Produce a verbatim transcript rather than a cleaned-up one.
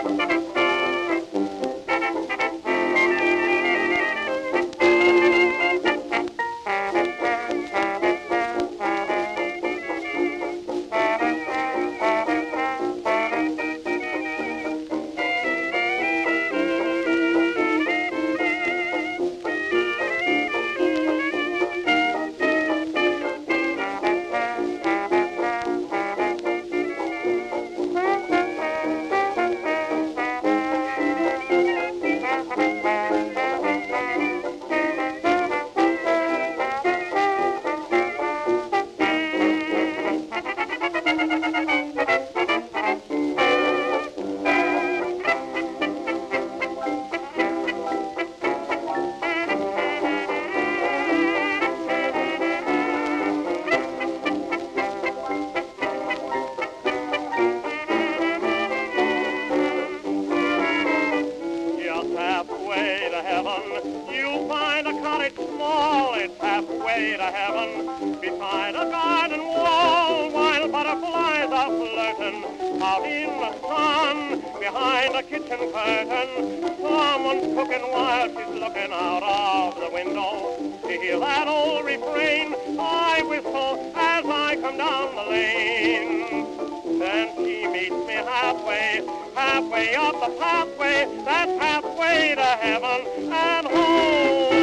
Halfway to heaven, you'll find a cottage small. It's halfway to heaven, beside a garden wall. While butterflies are flirting out in the sun, behind a kitchen curtain, someone's cooking while she's looking out of the window. To hear that old refrain, I whistle as I come down the lane. Then she meets me halfway, halfway up the pathway, that's halfway to heaven and home.